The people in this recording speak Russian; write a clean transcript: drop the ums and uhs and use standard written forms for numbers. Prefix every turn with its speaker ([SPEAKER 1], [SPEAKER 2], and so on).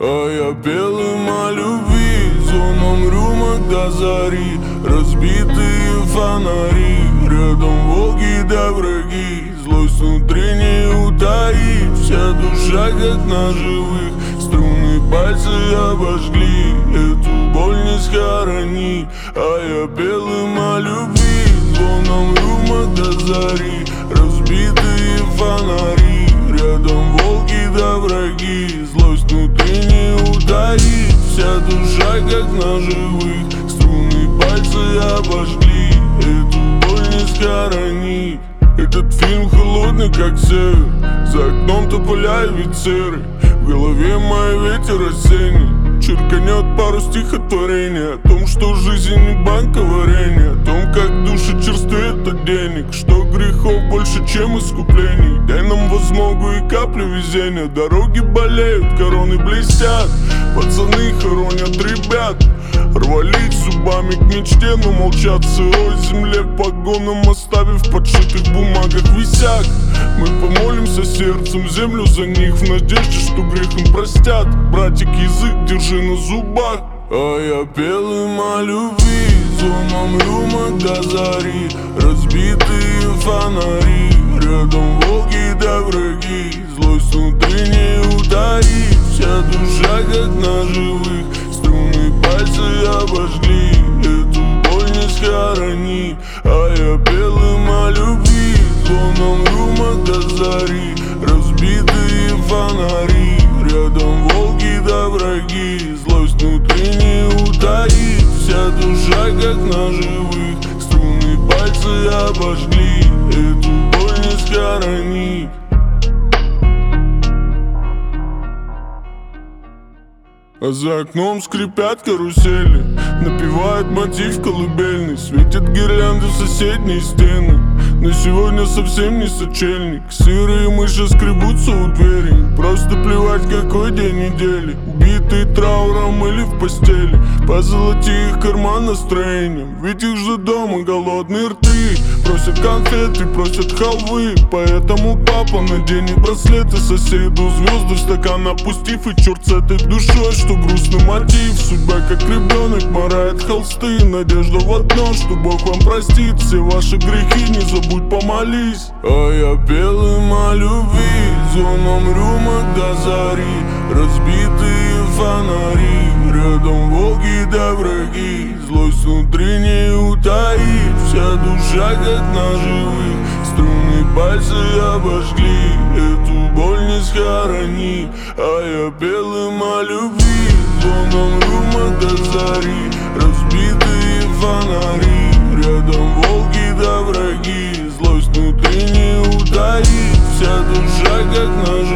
[SPEAKER 1] А я пел им о любви, звоном рюмок до зари, разбитые фонари, рядом волки да враги. Злость внутри не утаить, вся душа как ножевых, струны пальцы обожгли, эту боль не схоронить. А я пел им о любви, звоном рюмок до зари, разбитые фонари, рядом волки да враги. Злость внутри не утаить, вся душа как ножевых, струны пальцы обожгли, эту боль не схоронить. Этот фильм холодный как север, за окном тополя и офицеры, в голове мой ветер осенний черканет пару стихотворений о том, что жизнь не банка варенья, о том, как души черствеют от денег, что грехов больше, чем искуплений. Дай нам возмогу и капли везения, дороги болеют, короны блестят, пацаны хоронят ребят, рвались зубами к мечте, но молчат в сырой земле, погонам оставив в подшитых бумагах висяк. Мы помолимся сердцем землю за них, в надежде, что грех им простят. Братик, язык держи на зубах. А я пел им о любви, звоном рюмок до зари, разбитые фонари, рядом волки да враги. Злость внутри не утаить, вся душа как ножевых, струны пальцы обожгли, эту боль не схоронить. А я пел им о любви, звоном рюмок до зари, разбитые фонари, рядом волки да враги. Злость внутри не утаить, вся душа как ножевых, струны пальцы обожгли, эту боль не схоронить. А за окном скрипят карусели, напевает мотив колыбельный, светят гирлянды в соседние стены. Но сегодня совсем не сочельник, сырые мыши скребутся у двери. Просто плевать, какой день недели, убитые трауром или в постели. Позолоти их карман настроением, ведь их ждут дома голодные рты. Просят конфеты, просят халвы, поэтому папа наденет браслеты соседу, звезды в стакан опустив. И черт с этой душой, что грустный мотив. Судьба как ребенок морает холсты, надежда в одно, что Бог вам простит все ваши грехи, не забудь помолись. А я пел им о любви, звоном рюмок до зари, разбитые фонари, рядом волки да враги. Злость внутри не утаить, вся душа как ножевых, струны пальцы обожгли, эту боль не схоронить. А я пел им о любви, звоном рюмок до зари, разбитые фонари, рядом волки да враги. Злость внутри не утаить, вся душа как ножевых.